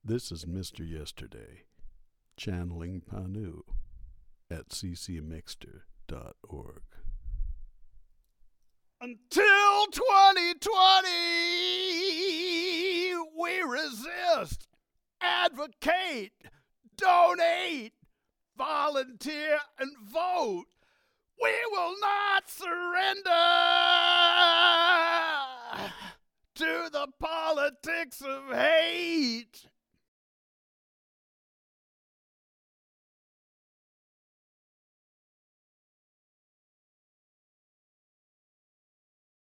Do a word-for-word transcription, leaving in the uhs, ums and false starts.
This is Mister Yesterday, channeling Panu at c c mixter dot org. Until twenty twenty, we resist, advocate, donate, volunteer, and vote. We will not surrender to the politics of hate.